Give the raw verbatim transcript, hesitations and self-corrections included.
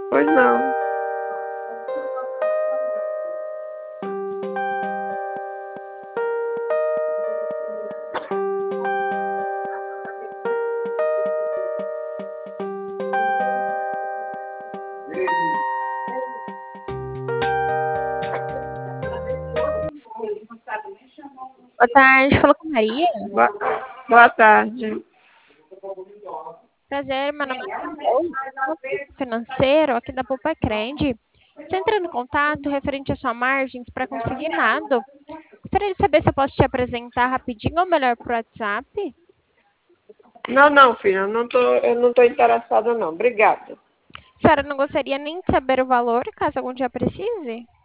Pois não. Boa tarde, falou com a Maria? Boa, boa tarde. Prazer, meu nome é Carol, sou financeiro aqui da Poupa Cred. Estou entrando em contato referente à sua margem para consignado. Gostaria de saber se eu posso te apresentar rapidinho ou melhor por WhatsApp. Não, não, filha, eu não tô, eu não tô interessada, não. Obrigada. A senhora não gostaria nem de saber o valor, caso algum dia precise?